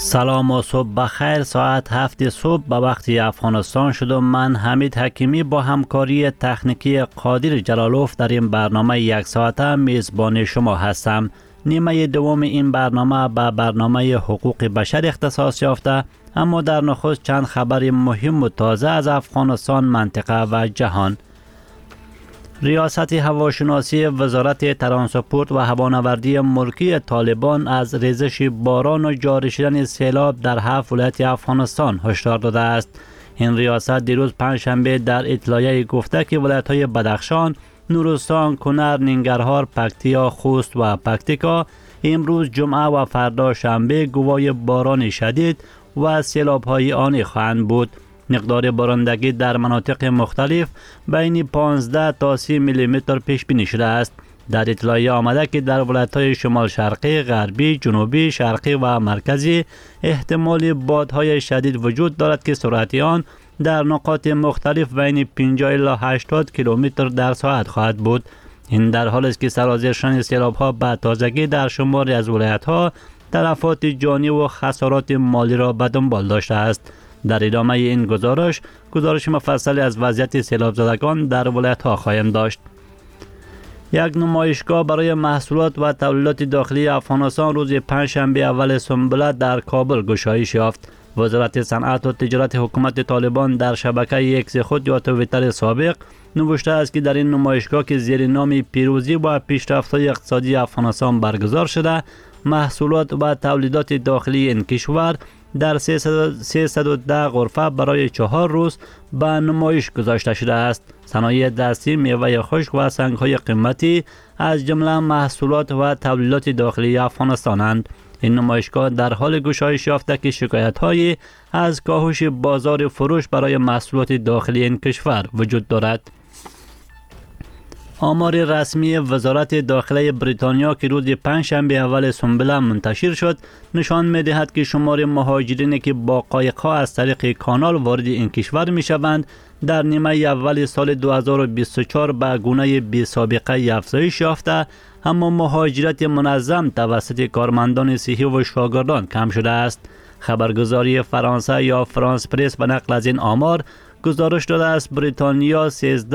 سلام و صبح بخیر. ساعت 7 صبح به وقت افغانستان شد و من حمید حکیمی با همکاری تکنیکی قادر جلالوف در این برنامه یک ساعته میزبان شما هستم. نیمه دوم این برنامه به برنامه حقوق بشر اختصاص یافته، اما در نخست چند خبر مهم و تازه از افغانستان، منطقه و جهان. ریاست هواشناسی وزارت ترانسپورت و هوانوردی ملکی طالبان از ریزش باران و جاری شدن سیلاب در 7 ولایت افغانستان هشدار داده است. این ریاست دیروز پنجشنبه در اطلاعیه گفته که ولایت‌های بدخشان، نورستان، کنر، ننگرهار، پکتیا، خوست و پکتیکا امروز جمعه و فردا شنبه گواه باران شدید و سیلاب‌های آنی خواهند بود. مقدار بارندگی در مناطق مختلف بین 15 تا 30 میلیمتر پیش بینی شده است. در اطلاعیه آمده که در ولایت‌های شمال شرقی، غربی، جنوبی، شرقی و مرکزی احتمال بادهای شدید وجود دارد که سرعت آن در نقاط مختلف بین 50 الی 80 کیلومتر در ساعت خواهد بود. این در حالی است که سرازیر شدن سیلاب‌ها به تازگی در شماری از ولایت‌ها تلفات جانی و خسارات مالی را به دنبال داشته است. در ادامه این گزارش مفصلی از وضعیت سیلاب زدگان در ولایت‌ها خواهیم داشت. یک نمایشگاه برای محصولات و تولیدات داخلی افغانستان روز پنجشنبه اول سنبله در کابل گشایش یافت. وزارت صنعت و تجارت حکومت طالبان در شبکه ایکس خود یا توییتر سابق نوشته است که در این نمایشگاه که زیر نام پیروزی و پیشرفت‌های اقتصادی افغانستان برگزار شده، محصولات و تولیدات داخلی این کشور در 310 غرفه برای 4 روز به نمایش گذاشته شده است. صنایع دستی، میوه خشک و سنگ‌های قیمتی از جمله محصولات و تولیدات داخلی افغانستانند. این نمایشگاه در حال گشایش یافته که شکایت‌هایی از کاهش بازار فروش برای محصولات داخلی این کشور وجود دارد. آمار رسمی وزارت داخله بریتانیا که روز پنجشنبه اول سنبله منتشر شد نشان می‌دهد که شمار مهاجرینی که با قایق‌ها از طریق کانال وارد این کشور می‌شوند در نیمه اول سال 2024 به گونه بی‌سابقه افزایش یافته، اما مهاجرت منظم توسط کارمندان صحی و شاگردان کم شده است. خبرگزاری فرانسه یا فرانس پرس به نقل از این آمار گزارش داده است بریتانیا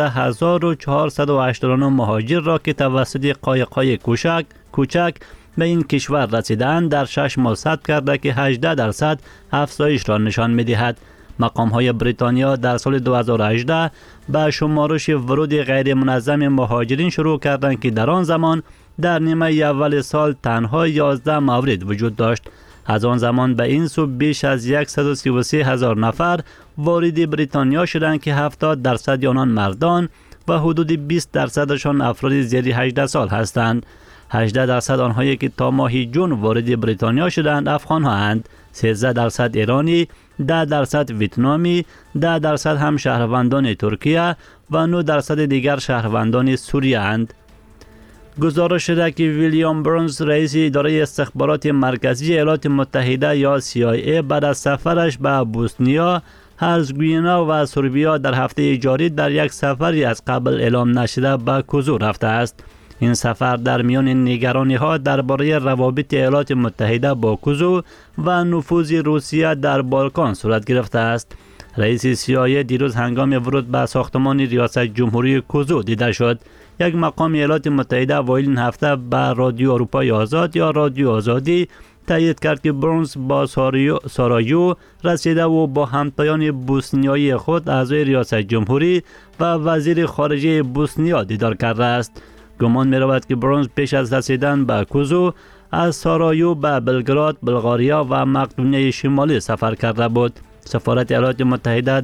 13489 مهاجر را که توسط قایق‌های کوچک به این کشور رسیدند در 6 ماه ثبت کرده که 18% افزایش را نشان می‌دهد. مقام‌های بریتانیا در سال 2018 به شمارش ورود غیر منظم مهاجرین شروع کردند که در آن زمان در نیمه اول سال تنها 11 مورد وجود داشت. از آن زمان به این سو بیش از 133,000 نفر وارد بریتانیا شدند که 70% آنان مردان و حدود 20%شان افراد زیر 18 سال هستند. 18% آنهایی که تا ماه جون وارد بریتانیا شدند افغان هستند، 13% ایرانی، 10% ویتنامی، 10% هم شهروندان ترکیه و 9% دیگر شهروندان سوریه اند. گزارش شده که ویلیام برنز رئیس اداره استخبارات مرکزی ایالات متحده یا CIA بعد از سفرش به بوسنیا، هرزگوینه و سربیا در هفته جاری در یک سفری از قبل اعلام نشده به کوزو رفته است. این سفر در میان نگرانی‌ها درباره روابط ایالات متحده با کوزو و نفوذ روسیه در بالکان صورت گرفته است. رئیس CIA دیروز هنگام ورود به ساختمان ریاست جمهوری کوزو دیده شد. یک مقام ایالات متحده اوایل این هفته به رادیو اروپای آزاد یا رادیو آزادی تایید کرد که برنز با سارایو رسیده و با همتایان بوسنیایی خود اعضای ریاست جمهوری و وزیر خارجه بوسنیا دیدار کرده است. گمان می رود که برنز پیش از رسیدن به کوزو از سارایو به بلگراد، بلغاریا و مقدونیه شمالی سفر کرده بود. سفارت ایالات متحده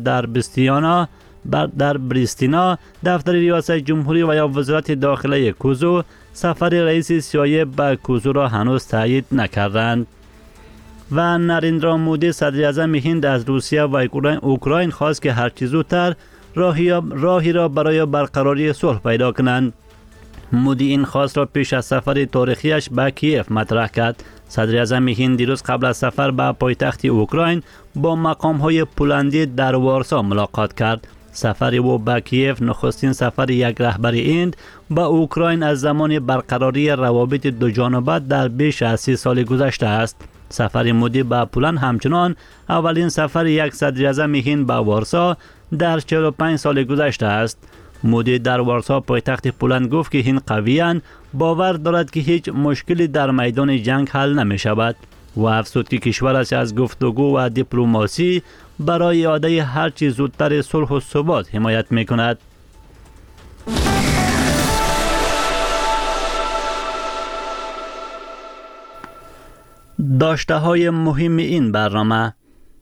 در بریستینا، دفتر ریاست جمهوری و یا وزارت داخله کوزو سفر رئیس CIA به کوزو را هنوز تایید نکردند. و نریندرا مودی صدر اعظم هند از روسیه و اوکراین خواست که هرچه زودتر راهی را برای برقراری صلح پیدا کنند. مودی این خواست را پیش از سفر تاریخیش به کیف مطرح کرد. صدر اعظم هند دیروز قبل از سفر به پایتخت اوکراین با مقام‌های پولندی در وارسا ملاقات کرد. سفر او به کیف نخستین سفر یک رهبر هند به اوکراین از زمان برقراری روابط دو جانبه در بیش از 30 سال گذشته است. سفر مودی به پولند همچنان اولین سفر 100 اعظم هند به وارسا در 45 سال گذشته است. مودی در وارسا پایتخت پولند گفت که هند قویاً باور دارد که هیچ مشکلی در میدان جنگ حل نمی شود و افزود که کشورش از گفتگو و دیپلماسی برای اعاده هرچی زودتر صلح و ثبات حمایت می کند. داشته های مهم این برنامه: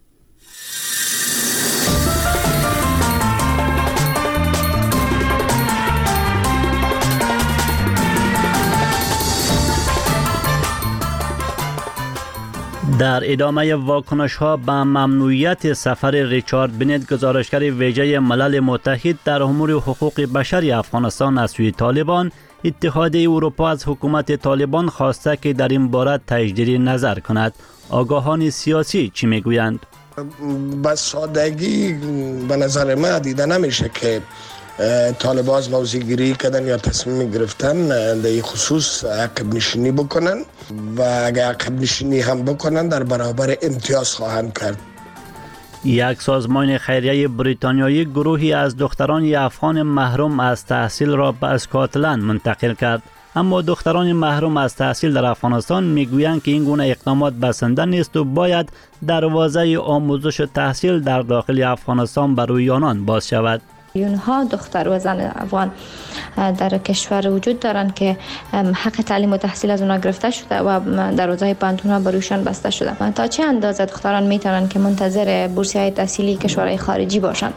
در ادامه واکنش ها به ممنوعیت سفر ریچارد بنت، گزارشگر ویژه ملل متحد در امور حقوق بشر افغانستان از سوی طالبان، اتحادیه اروپا از حکومت طالبان خواسته که در این باره تجدید نظر کند. آگاهان سیاسی چی میگویند؟ به سادگی به نظر من دیده نمیشه که طالبان از موضوع گیری کردن یا تصمیم گرفتن در این خصوص عقب نشینی بکنن و اگر عقب نشینی هم بکنن در برابر امتیاز خواهند کرد. یک سازمان خیریه بریتانیایی گروهی از دختران افغان محروم از تحصیل را به اسکاتلند منتقل کرد. اما دختران محروم از تحصیل در افغانستان میگویند که این گونه اقدامات بسنده نیست و باید دروازه آموزش تحصیل در داخل افغانستان برای آنان باز شود. اونها دختر و زن افغان در کشور وجود دارند که حق تعلیم و تحصیل از اونها گرفته شده و دروازه پانتونها بروشان بسته شده. تا چه اندازه دختران میتونن که منتظر بورسیه تحصیلی کشورهای خارجی باشند؟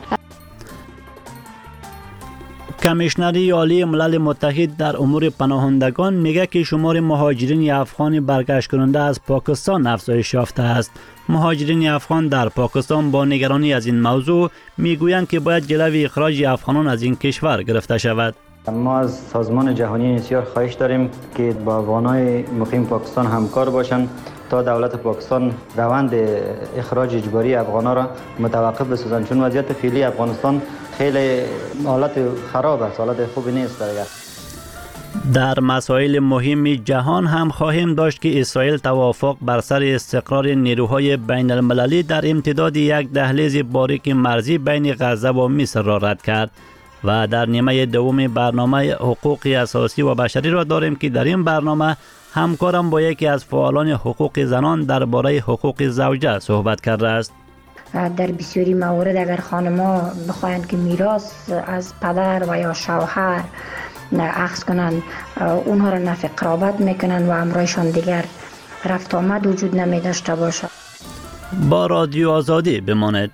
کمیشنری عالی ملل متحد در امور پناهندگان میگه که شمار مهاجرین افغان برگشت کننده از پاکستان افزایش یافته است. مهاجرین افغان در پاکستان با نگرانی از این موضوع میگویند که باید جلوی اخراج افغانان از این کشور گرفته شود. ما از سازمان جهانی بسیار خواهش داریم که با افغانای مقیم پاکستان همکار باشند تا دولت پاکستان روند اخراج اجباری افغانا را متوقف بسازند، چون وضعیت فعلی افغانستان خیلی حالت خراب است، حالت خوبی نیست. در مسائل مهم جهان هم خواهیم داشت که اسرائیل توافق بر سر استقرار نیروهای بین المللی در امتداد یک دهلیز باریک مرزی بین غزه و مصر را رد کرد. و در نیمه دوم برنامه حقوق اساسی و بشری را داریم که در این برنامه همکارم با یکی از فعالان حقوق زنان درباره حقوق زوجه صحبت کرده است. در بسیاری موارد اگر خانم‌ها بخواهند که میراث از پدر و یا شوهر اخذ کنند، اونها را نفی قرابت میکنند و همراهشان دیگر رفت آمد وجود نمی داشته باشد. با رادیو آزادی بمانید.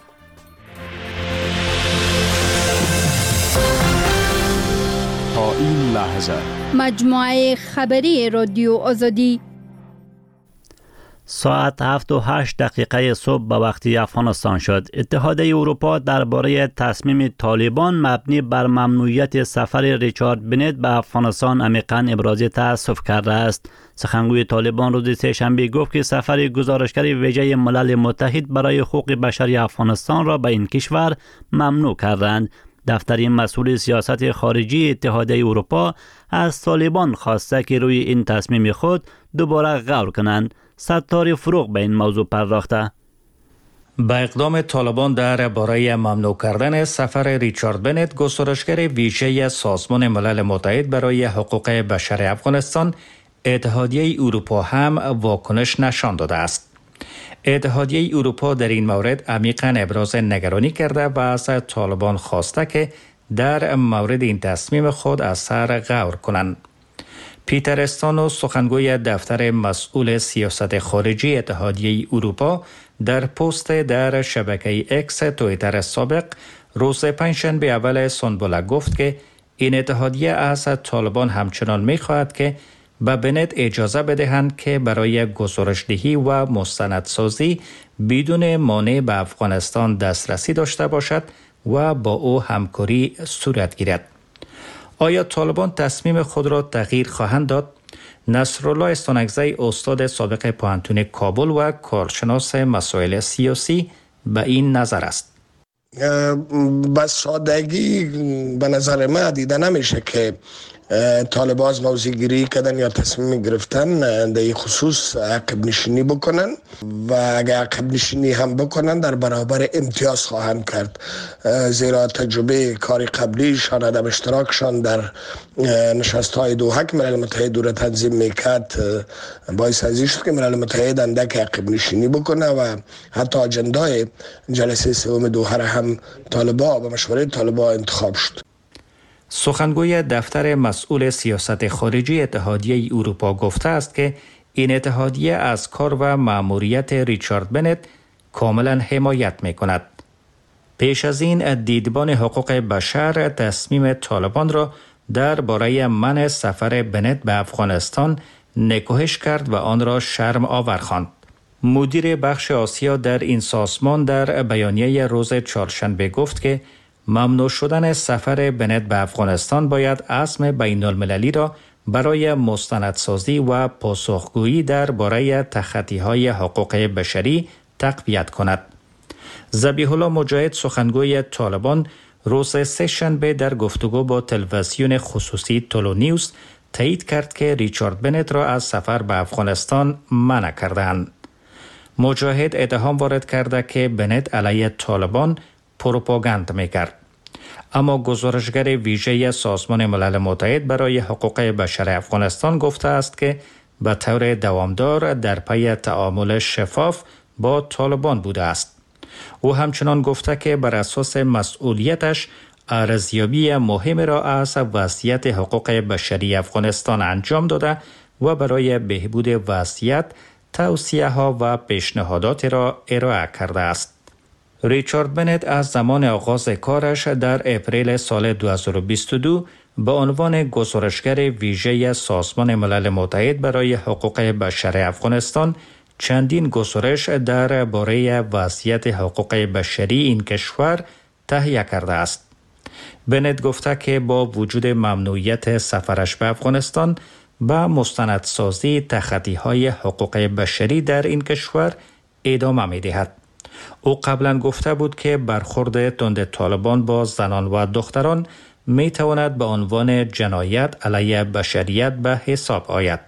تا این لحظه مجموعه خبری رادیو آزادی ساعت 7:08 صبح به وقت افغانستان شد. اتحادیه اروپا درباره تصمیم طالبان مبنی بر ممنوعیت سفر ریچارد بنت به افغانستان عمیقاً ابراز تأسف کرده است. سخنگوی طالبان روز سه‌شنبه گفت که سفر گزارشگر ویژه ملل متحد برای حقوق بشر افغانستان را به این کشور ممنوع کردند. دفتر مسئول سیاست خارجی اتحادیه اروپا از طالبان خواسته که روی این تصمیم خود دوباره غور کنند. ستار فروغ به این موضوع پرداخته. با اقدام طالبان درباره ممنوع کردن سفر ریچارد بنت، گزارشگر ویژه سازمان ملل متحد برای حقوق بشر افغانستان، اتحادیه اروپا هم واکنش نشان داده است. اتحادیه اروپا در این مورد عمیقاً ابراز نگرانی کرده و از طالبان خواسته که در مورد این تصمیم خود از سر غور کنند. پیتر استانو، سخنگوی دفتر مسئول سیاست خارجی اتحادیه اروپا، در پست در شبکه اکس توییتر سابق روز پنجشنبه اول سنبوله گفت که این اتحادیه از طالبان همچنان می‌خواهد که به بنت اجازه بدهند که برای گزارش‌دهی و مستندسازی بدون مانع به افغانستان دسترسی داشته باشد و با او همکاری صورت گیرد. آیا طالبان تصمیم خود را تغییر خواهند داد؟ نصرالله استانکزی، استاد سابق پوهنتون کابل و کارشناس مسائل سیاسی، به این نظر است. به سادگی به نظر من دیده نمیشه که طالبان از موضع کردن یا تصمیم گرفتن در این خصوص عقب نشینی بکنن و اگر عقب نشینی هم بکنن در برابر امتیاز خواهند کرد، زیرا تجربه کار قبلیشان عدم اشتراکشان در نشست‌های دوحه که ملل متحد را تنظیم میکرد باعث ازی شد که ملل متحد اندک عقب نشینی بکنه و حتی اجندای جلسه سوم دوحه را هم طالبان به مشوره طالبان انتخاب شد. سخنگوی دفتر مسئول سیاست خارجی اتحادیه اروپا گفته است که این اتحادیه از کار و مأموریت ریچارد بنت کاملا حمایت می کند. پیش از این دیدبان حقوق بشر تصمیم طالبان را درباره منع سفر بنت به افغانستان نکوهش کرد و آن را شرم آور خواند. مدیر بخش آسیا در این سازمان در بیانیه روز چهارشنبه گفت که ممنوع شدن سفر بنت به افغانستان باید عزم بین المللی را برای مستندسازی و پاسخگویی درباره تخطی‌های حقوق بشری تقویت کند. ذبیح الله مجاهد سخنگوی طالبان روز سه‌شنبه در گفتگو با تلویزیون خصوصی تولو نیوز تایید کرد که ریچارد بنت را از سفر به افغانستان منع کردند. مجاهد اتهام وارد کرده که بنت علیه طالبان پروپاگاند میکرد. اما گزارشگر ویژه سازمان ملل متحد برای حقوق بشر افغانستان گفته است که به طور دوامدار در پی تعامل شفاف با طالبان بوده است. او همچنان گفته که بر اساس مسئولیتش ارزیابی مهم را از وضعیت حقوق بشری افغانستان انجام داده و برای بهبود وضعیت توصیه ها و پیشنهادات را ارائه کرده است. ریچارد بنت از زمان آغاز کارش در اپریل سال 2022 به عنوان گزارشگر ویژه سازمان ملل متحد برای حقوق بشر افغانستان چندین گزارش درباره وضعیت حقوق بشری این کشور تهیه کرده است. بنت گفته که با وجود ممنوعیت سفرش به افغانستان به مستندسازی تخطی‌های حقوق بشری در این کشور ادامه می‌دهد. او قبلا گفته بود که برخورد تند طالبان با زنان و دختران می تواند به عنوان جنایت علیه بشریت به حساب آید.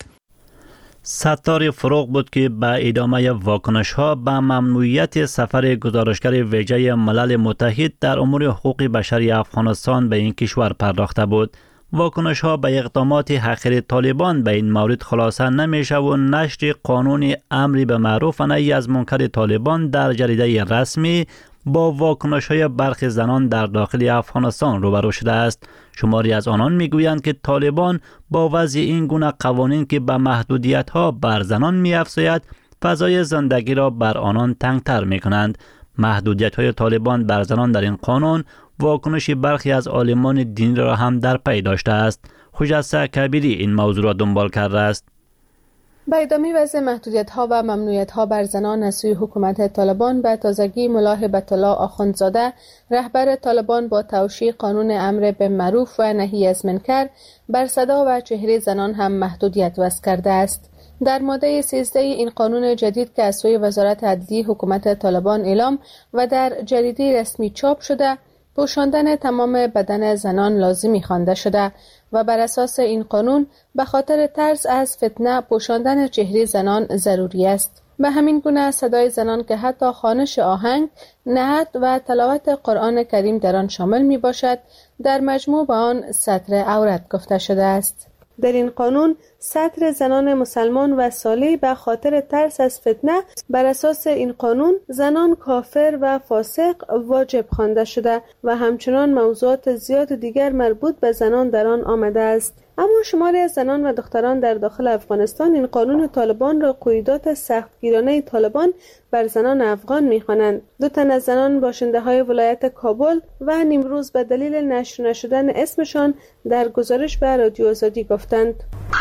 ستار فروغ بود که به ادامه واکنش ها به ممنوعیت سفر گزارشگر ویژه ملل متحد در امور حقوق بشری افغانستان به این کشور پرداخته بود. واکنش ها به اقدامات حقیر طالبان به این مورد خلاصه نمیشه و نشر قانون امری به معروف و نهی از منکر طالبان در جریده رسمی با واکنش های برخی زنان در داخل افغانستان روبرو شده است. شماری از آنان میگویند که طالبان با وضع این گونه قوانین که به محدودیت ها بر زنان می‌افزاید فضای زندگی را بر آنان تنگتر می‌کنند. محدودیت های طالبان بر زنان در این قانون واکنش برخی از عالمان دینی را هم در پی داشته است. خجسته کبیری این موضوع را دنبال کرده است. با ادامه وضع محدودیت‌ها و ممنوعیت‌ها بر زنان از سوی حکومت طالبان به تازگی ملا هبت الله آخوندزاده رهبر طالبان با توشیح قانون امر به معروف و نهی از منکر بر صدا و چهره زنان هم محدودیت وضع کرده است. در ماده 13 این قانون جدید که از سوی وزارت عدلیه حکومت طالبان اعلام و در جریده رسمی چاپ شده، پوشاندن تمام بدن زنان لازمی خوانده شده و بر اساس این قانون به خاطر ترس از فتنه پوشاندن چهره زنان ضروری است. به همین گونه صدای زنان که حتی خوانش آهنگ، نعت و تلاوت قرآن کریم در آن شامل می باشد، در مجموع به آن ستر عورت گفته شده است. در این قانون ستر زنان مسلمان و صالح به خاطر ترس از فتنه بر اساس این قانون زنان کافر و فاسق واجب خوانده شده و همچنان موضوعات زیاد دیگر مربوط به زنان در آن آمده است. اما شماری از زنان و دختران در داخل افغانستان این قانون طالبان را قیودات سختگیرانه طالبان بر زنان افغان می‌خوانند. 2 تن از زنان باشنده‌های ولایت کابل و نیمروز به دلیل نشر نشدن اسمشان در گزارش به رادیو آزادی گفتند: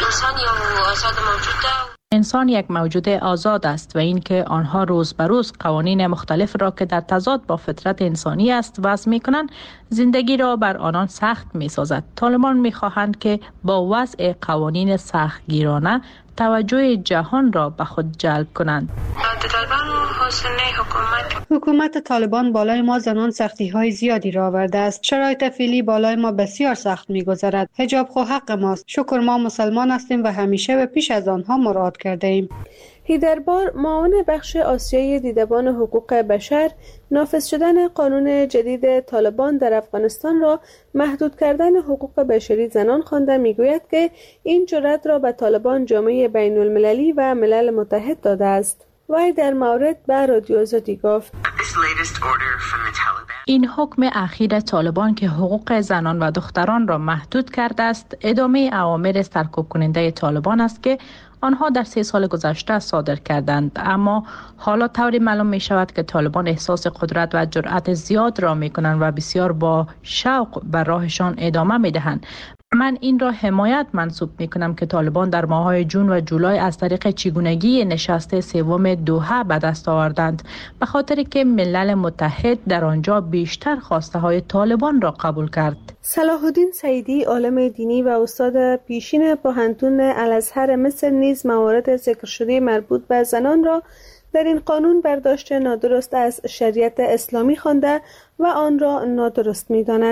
انسان یک موجود آزاد است و اینکه آنها روز به روز قوانین مختلف را که در تضاد با فطرت انسانی است وضع می‌کنند، زندگی را بر آنان سخت می‌سازد. طالبان می‌خواهند که با وضع قوانین سختگیرانه توجه جهان را به خود جلب کنند. حکومت طالبان بالای ما زنان سختی‌های زیادی را آورده است. شرایط فعلی بالای ما بسیار سخت می‌گذرد. حجاب خو حق ماست. شکر ما مسلمان هستیم و همیشه به پیش از آنها مراعات کرده ایم. هیدربار، معاون بخش آسیایی دیدبان حقوق بشر، نافذ شدن قانون جدید طالبان در افغانستان را محدود کردن حقوق بشری زنان خوانده میگوید که این جرأت را به طالبان جامعه بین المللی و ملل متحد داده است. وی در مورد به رادیو آزادی گفت: این حکم اخیر طالبان که حقوق زنان و دختران را محدود کرده است، ادامه اوامر سرکوب کننده طالبان است که آنها در 3 سال گذشته صادر کردند. اما حالا طوری معلوم می شود که طالبان احساس قدرت و جرأت زیاد را می کنند و بسیار با شوق بر راهشان ادامه می دهند. من این را حمایت منسوب می کنم که طالبان در ماه‌های جون و جولای از طریق چگونگی نشست سوم دوحه به دست آوردند، به خاطر که ملل متحد در آنجا بیشتر خواسته های طالبان را قبول کرد. صلاح الدین سعیدی، عالم دینی و استاد پیشین پوهنتون الازهر مصر، نیز موارد ذکر شده مربوط به زنان را در این قانون برداشت نادرست از شریعت اسلامی خوانده و آن را نادرست می‌داند.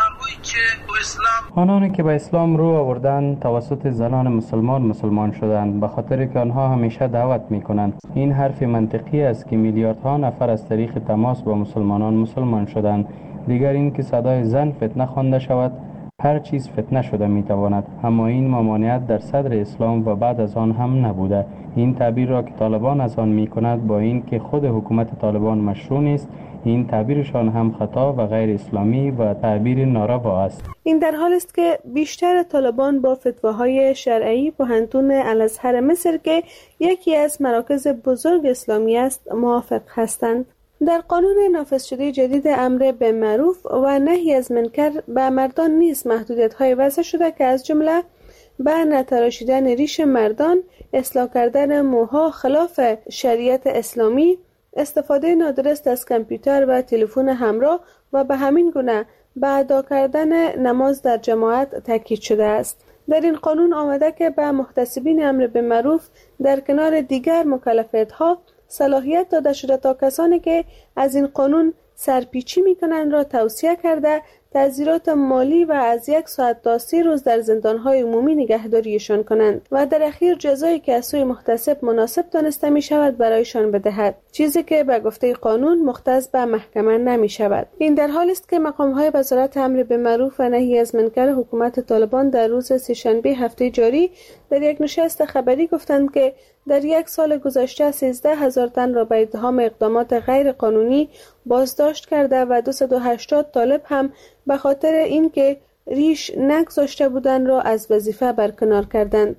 آنانی که به اسلام رو آوردند توسط زنان مسلمان شدند، به خاطر که آنها همیشه دعوت می‌کنند. این حرف منطقی است که میلیاردها نفر از طریق تماس با مسلمان شدند. دیگر این که صدای زن فتنه خوانده شود، هر چیز فتنه شده میتواند، اما این ممانعت در صدر اسلام و بعد از آن هم نبوده. این تعبیر را که طالبان از آن میکند، با این که خود حکومت طالبان مشروع نیست، این تعبیرشان هم خطا و غیر اسلامی و تعبیر ناروا است. این در حال است که بیشتر طالبان با فتواهای شرعی پوهنتون الازهر مصر که یکی از مراکز بزرگ اسلامی است موافق هستند. در قانون نافذ شده جدید امر به معروف و نهی از منکر به مردان نیز محدودیت‌های وضع شده که از جمله به نتراشیدن ریش مردان، اصلاح کردن موها خلاف شریعت اسلامی، استفاده نادرست از کامپیوتر و تلفن همراه و به همین گونه به ادا کردن نماز در جماعت تاکید شده است. در این قانون آمده که به محتسبین امر به معروف در کنار دیگر مکلفیت‌ها صلاحیت داده شده تا کسانی که از این قانون سرپیچی میکنند را توصیه کرده تعزیرات مالی و از 1 ساعت تا 30 روز در زندانهای عمومی نگهداریشان کنند و در اخیر جزایی که از سوی محتسب مناسب دانسته می شود برایشان بدهد، چیزی که به گفته قانون مختص به محکمه نمی شود. این در حال است که مقامهای وزارت امر به معروف و نهی از منکر حکومت طالبان در روز سه‌شنبه هفته جاری در یک نشست خبری گفتند که در 1 سال گذشته 13,000 تن را به اتهام اقدامات غیر قانونی بازداشت کرده و 280 طالب هم به خاطر اینکه ریش نگذاشته بودند را از وظیفه برکنار کردند.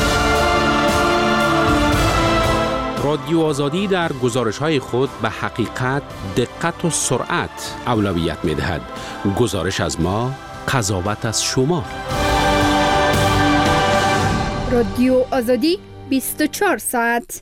رادیو آزادی در گزارش‌های خود به حقیقت، دقت و سرعت اولویت می‌دهد. گزارش از ما، قضاوت از شما. رادیو آزادی 24 ساعت.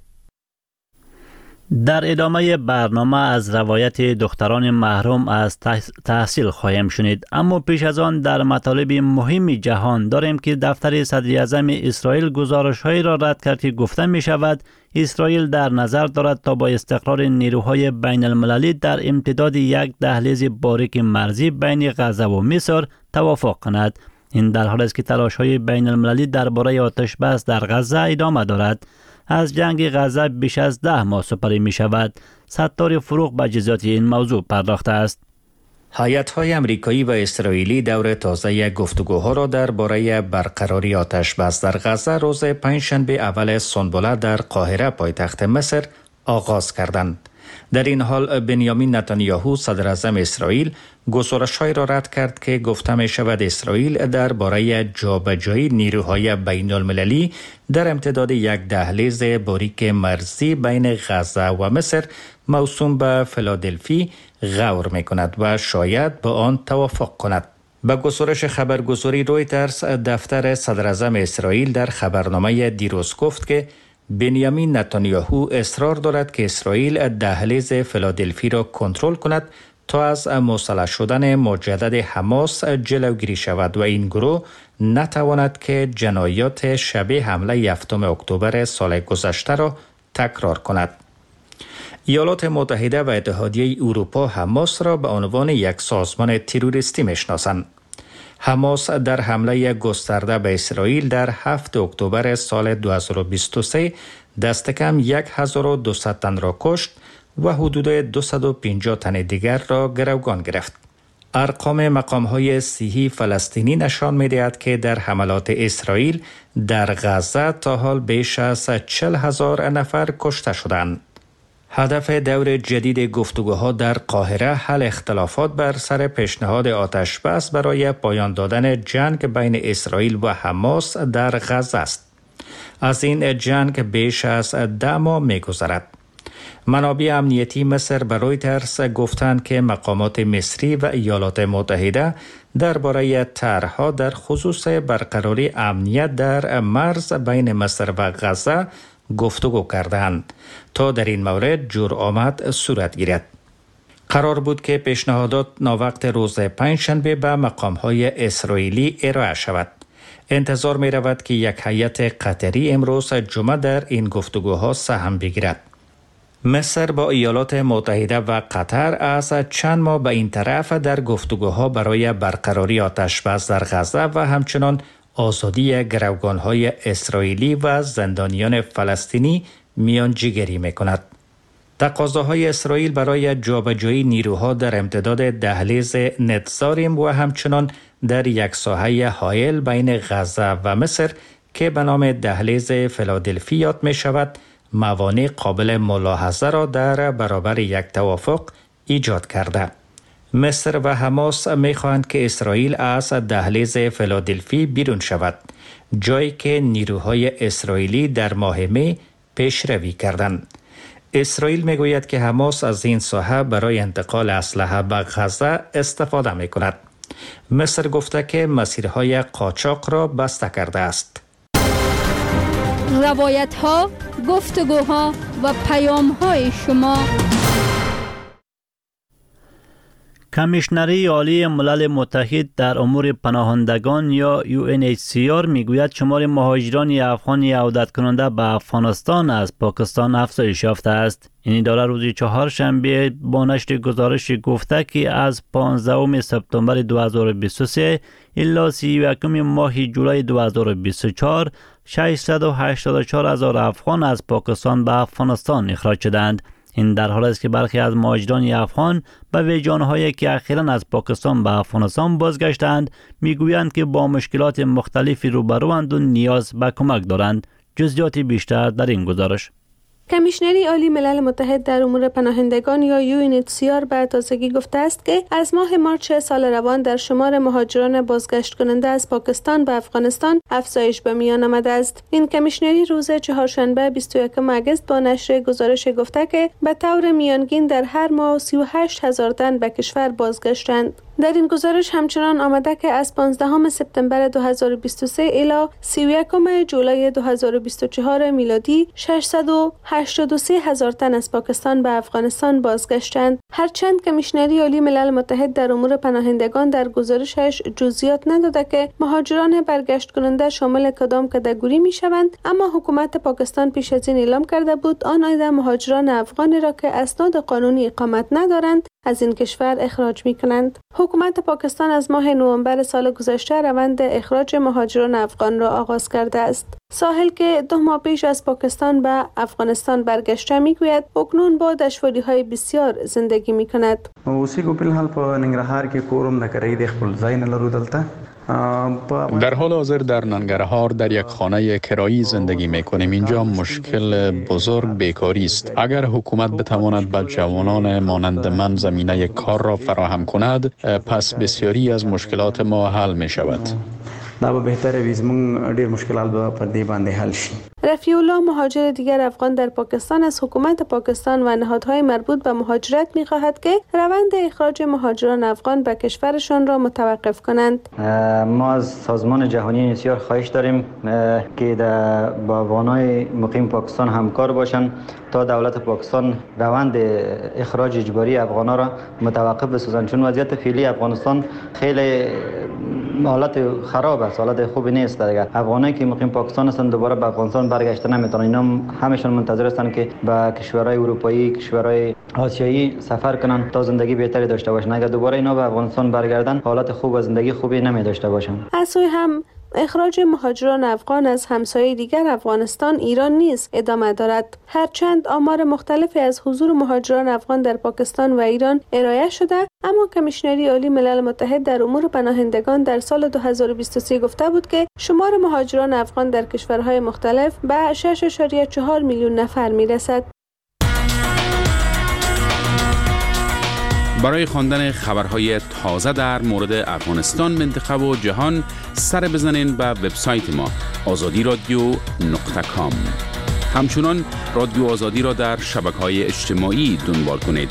در ادامه برنامه از روایت دختران محروم از تحصیل خواهیم شنید، اما پیش از آن در مطالب مهم جهان داریم که دفتر صدر اعظم اسرائیل گزارش‌هایی را رد کرد که گفته می شود اسرائیل در نظر دارد تا با استقرار نیروهای بین المللی در امتداد یک دهلیز باریک مرزی بین غزه و مصر توافق کند. این در حالی است که تلاش‌های بین المللی درباره آتش بس در غزه ادامه دارد. از جنگ غزه بیش از 10 ماه سپری می شود. ستار فروغ به جزئیات این موضوع پرداخته است. هیئت‌های آمریکایی و اسرائیلی دور تازه گفتگوها را درباره برقراری آتش بس در غزه روز پنجشنبه اول سنبله در قاهره پایتخت مصر آغاز کردند. در این حال بنیامین نتانیاهو صدر اعظم اسرائیل گزارش‌هایی را رد کرد که گفته می شود اسرائیل درباره جابجایی نیروهای بین المللی در امتداد یک دهلیز باریک مرزی بین غزه و مصر موسوم به فیلادلفی غور می کند و شاید با آن توافق کند. به گزارش خبرگزاری رویترز، دفتر صدر اعظم اسرائیل در خبرنامه دیروز گفت که بنیامین نتانیاهو اصرار دارد که اسرائیل دهلیز فیلادلفی را کنترل کند تا از مسلح شدن مجدد حماس جلوگیری شود و این گروه نتواند که جنایات شبیه حمله 7 اکتبر سال گذشته را تکرار کند. ایالات متحده و اتحادیه اروپا حماس را به عنوان یک سازمان تروریستی میشناسند. حماس در حمله گسترده به اسرائیل در 7 اکتبر سال 2023 دست کم 1200 تن را کشت و حدود 250 تن دیگر را گروگان گرفت. ارقام مقام‌های صحی فلسطینی نشان می‌دهد که در حملات اسرائیل در غزه تا حال بیش از 40,000 نفر کشته شدند. هدف دور جدید گفتگوها در قاهره حل اختلافات بر سر پیشنهاد آتش‌بس برای پایان دادن جنگ بین اسرائیل و حماس در غزه است. از این جنگ بیش از 10 ماه می‌گذرد. منابع امنیتی مصر به رویترز گفتند که مقامات مصری و ایالات متحده درباره طرح‌ها در خصوص برقراری امنیت در مرز بین مصر و غزه گفتگو کردند تا در این مورد جرأت صورت گیرد. قرار بود که پیشنهادات ناوقت روز پنجشنبه به مقام‌های اسرائیلی ارائه شود. انتظار می رود که یک هیئت قطری امروز جمعه در این گفتگوها سهم بگیرد. مصر با ایالات متحده و قطر از چند ماه به این طرف در گفتگوها برای برقراری آتش‌بس در غزه و همچنان آزادی گروگان‌های اسرائیلی و زندانیان فلسطینی میانجیگری می‌کند. تقاضاهای اسرائیل برای جابجایی نیروها در امتداد دهلیز نتزاریم و همچنان در یک ساحه حائل بین غزه و مصر که به نام دهلیز فیلادلفی یاد می‌شود، موانع قابل ملاحظه را در برابر یک توافق ایجاد کرده. مصر و حماس می‌خواهند که اسرائیل از دهلیز فیلادلفی بیرون شود، جایی که نیروهای اسرائیلی در ماه می پیشروی کردند. اسرائیل میگوید که حماس از این ساحه برای انتقال اسلحه به غزه استفاده می‌کند. مصر گفته که مسیرهای قاچاق را بسته کرده است. روایت‌ها، گفتگوها و پیام‌های شما. کمیشنری عالی ملل متحد در امور پناهندگان یا UNHCR میگوید شمار مهاجران افغان عودت کننده به افغانستان از پاکستان افزایش یافته است. این اداره روز چهارشنبه با نشر گزارش گفته که از 15 سپتامبر 2023 الی 31 ماه جولای 2024 684,000 افغان از پاکستان به افغانستان اخراج شدند. این در حالی است که برخی از مهاجران افغان به ویژانهایی که اخیراً از پاکستان به افغانستان بازگشتند میگویند که با مشکلات مختلفی روبروند و نیاز به کمک دارند. جزئیات بیشتر در این گزارش. کمیشنری عالی ملل متحد در امور پناهندگان یا UNHCR به تازگی گفته است که از ماه مارچ سال روان در شمار مهاجران بازگشت کننده از پاکستان به افغانستان افزایش به میان آمده است. این کمیشنری روز چهارشنبه 21 اگست با نشر گزارش گفته که به طور میانگین در هر ماه 38,000 تن به کشور بازگشتند. در این گزارش همچنان آمده که از 15 سپتامبر 2023 الی 31 جولای 2024 میلادی 683,000 تن از پاکستان به افغانستان بازگشتند. هرچند کمیشنری عالی ملل متحد در امور پناهندگان در گزارشش جزئیات نداده که مهاجران برگشت کننده شامل کدام کاتگوری می شوند، اما حکومت پاکستان پیش از این اعلام کرده بود آن عده مهاجران افغانی را که اسناد قانونی اقامت ندارند از این کشور اخراج می کنند. حکومت پاکستان از ماه نوامبر سال گذشته روند اخراج مهاجران افغان را آغاز کرده است. ساحل که 2 ماه پیش از پاکستان به افغانستان برگشته میگوید اکنون با دشواری‌های بسیار زندگی میکند. اوسیګو په الحال په ننګرهار کې کورم د کرای د خپل ځای نه لرو دلته. در حال حاضر در ننگرهار در یک خانه کرایی زندگی میکنیم. اینجا مشکل بزرگ بیکاری است. اگر حکومت بتواند به جوانان مانند من زمینه کار را فراهم کند، پس بسیاری از مشکلات ما حل می شود. دا به بهتره وي زموږ ډېر مشکلات به په دې باندې حل شي. رفیع الله مهاجر دیگر افغان در پاکستان از حکومت پاکستان و نهادهای مربوط به مهاجرت می‌خواهد که روند اخراج مهاجران افغان به کشورشان را متوقف کنند. ما از سازمان جهانی UNHCR خواهش داریم که با افغانای مقیم پاکستان همکار باشند تا دولت پاکستان روند اخراج اجباری افغان‌ها را متوقف بسازند، چون وضعیت فعلی افغانستان خیلی حالت خراب است، حالت خوبی نیست دیگه. افغانایی که مقیم پاکستان هستند دوباره به افغانستان برگشته نمیتونن. اینا همشون منتظر هستند که به کشورهای اروپایی، کشورهای آسیایی سفر کنن تا زندگی بهتری داشته باشن. اگر دوباره اینا به افغانستان برگردن حالت خوب و زندگی خوبی نمی داشته باشن. از سوی هم اخراج مهاجران افغان از همسایه دیگر افغانستان ایران نیز ادامه دارد. هرچند آمار مختلفی از حضور مهاجران افغان در پاکستان و ایران ارائه شده، اما کمیشنری عالی ملل متحد در امور پناهندگان در سال 2023 گفته بود که شمار مهاجران افغان در کشورهای مختلف به 6.4 میلیون نفر میرسد. برای خواندن خبرهای تازه در مورد افغانستان، منطقه و جهان سر بزنین به وبسایت ما azadi.radio.com. همچنان رادیو آزادی را در شبکه‌های اجتماعی دنبال کنید.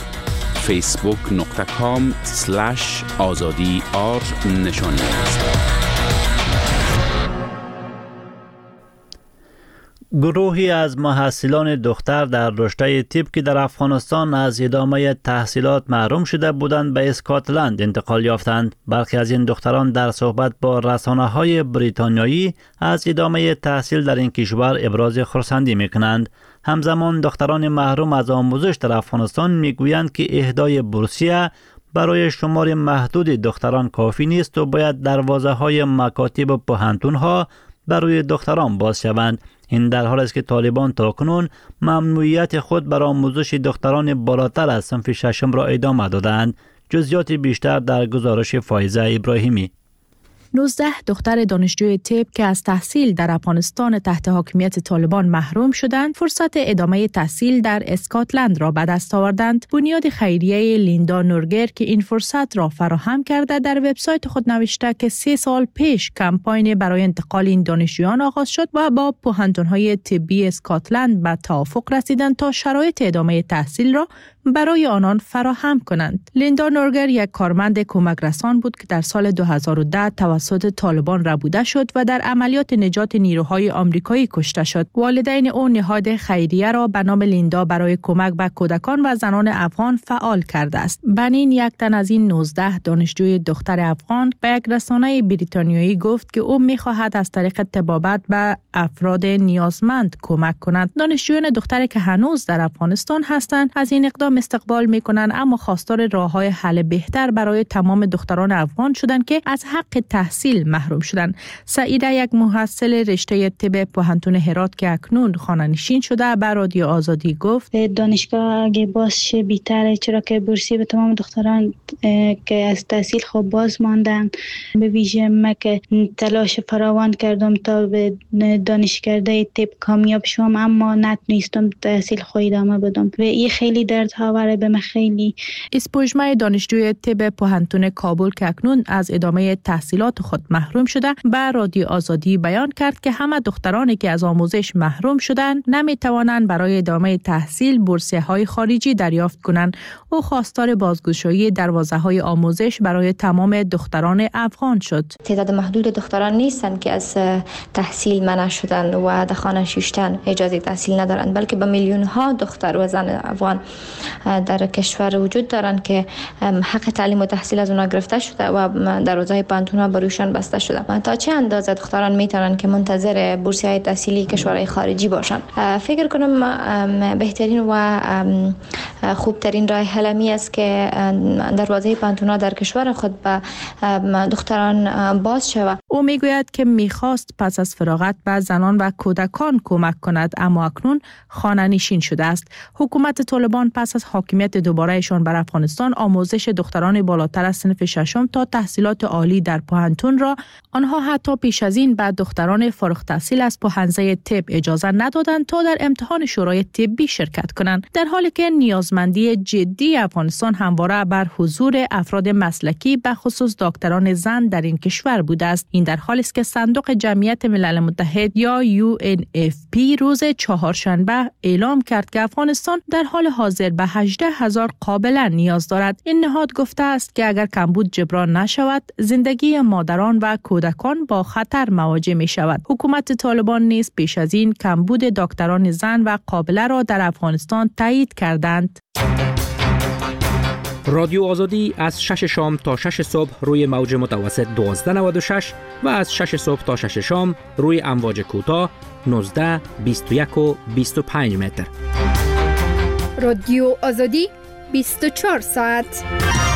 facebook.com/azadi_r نشانی است. گروهی از محصلان دختر در رشته طب که در افغانستان از ادامه تحصیلات محروم شده بودند به اسکاتلند انتقال یافتند. برخی از این دختران در صحبت با رسانه‌های بریتانیایی از ادامه تحصیل در این کشور ابراز خرسندی می‌کنند. همزمان دختران محروم از آموزش در افغانستان می‌گویند که اهدای بورسیه برای شمار محدود دختران کافی نیست و باید دروازه‌های مکاتب و پوهنتون‌ها برای دختران باز شوند. این در حالی است که طالبان تاکنون ممنوعیت خود بر آموزش دختران بالاتر از صنف ششم را ادامه دادند. جزئیات بیشتر در گزارش فایزه ابراهیمی. 19 دختر دانشجوی طب که از تحصیل در افغانستان تحت حاکمیت طالبان محروم شدند، فرصت ادامه تحصیل در اسکاتلند را به دست آوردند. بنیاد خیریه لیندا نورگر که این فرصت را فراهم کرده در وبسایت خود نوشته که 3 سال پیش کمپاین برای انتقال این دانشجویان آغاز شد و با پوهنتون‌های طبی اسکاتلند به توافق رسیدند تا شرایط ادامه تحصیل را برای آنان فراهم کنند. لیندا نورگر یک کارمند کمک رسان بود که در سال 2010 توسط طالبان ربوده شد و در عملیات نجات نیروهای آمریکایی کشته شد. والدین او نهاد خیریه را به نام لیندا برای کمک به کودکان و زنان افغان فعال کرده است. بنین، یک تن از این 19 دانشجوی دختر افغان، به یک رسانه بریتانیایی گفت که او می‌خواهد از طریق طبابت به افراد نیازمند کمک کند. دانشجویان دختری که هنوز در افغانستان هستند از این اقدام استقبال می‌کنند، اما خواستار راه‌های حل بهتر برای تمام دختران افغان شدند که از حق تحصیل محروم شدند. سعیده، یک محصل رشته طب پوهنتون هرات که اکنون خانه‌نشین شده، به رادیو آزادی گفت دانشگاه اگه باز شه بهتره، چرا که بورسیه به تمام دختران که از تحصیل خوب باز ماندن. به ویژه من که تلاش فراوان کردم تا به دانشکده طب کامیاب شوم، اما نتونستم تحصیل خود ادامه بدم و این خیلی دردها واره به من خیلی. اسپوجمه دانشجوی طب پوهنتون کابل که اکنون از ادامه تحصیلات خود محروم شده، به رادیو آزادی بیان کرد که همه دخترانی که از آموزش محروم شدند نمیتوانند برای ادامه تحصیل بورسیه‌های خارجی دریافت کنند. او خواستار بازگشایی دروازه‌های آموزش برای تمام دختران افغان شد. تعداد محدود دختران نیستند که از تحصیل منع شدند و در خانه شیشتن اجازه تحصیل ندارند، بلکه به میلیون‌ها دختر و زن افغان در کشور وجود دارند که حق تعلیم و تحصیل از اونها گرفته شده و دروازه‌های پانتون‌ها بروشان بسته شده. تا چه اندازه دختران میتونن که منتظر بورسیه‌های تحصیلی کشورهای خارجی باشن؟ فکر کنم بهترین و خوبترین راه حل است که دروازه پانتون‌ها در کشور خود به دختران باز شود. او میگوید که میخواست پس از فراغت به زنان و کودکان کمک کند، اما اکنون خانه‌نشین شده است. حکومت طالبان پس از حاکمیت دوبارهشان بر افغانستان آموزش دختران بالاتر از صنف ششم تا تحصیلات عالی در پوهنتون را آنها حتی پیش از این به دختران فارغ التحصیل از پوهنځی طب اجازه ندادند تا در امتحان شورای طبی شرکت کنند، در حالی که نیازمندی جدی افغانستان همواره بر حضور افراد مسلکی به خصوص دکتران زن در این کشور بوده است. این در حالی است که صندوق جمعیت ملل متحد یا UNFP روز چهارشنبه اعلام کرد که افغانستان در حال حاضر به به 18,000 قابله نیاز دارد. این نهاد گفته است که اگر کمبود جبران نشود، زندگی مادران و کودکان با خطر مواجه می شود. حکومت طالبان نیز پیش از این کمبود دکتران زن و قابله را در افغانستان تایید کردند. رادیو آزادی از 6 شام تا 6 صبح روی موج متوسط 1296 و از 6 صبح تا 6 شام روی امواج کوتاه 19، 21 و 25 متر. رادیو آزادی 24 ساعت.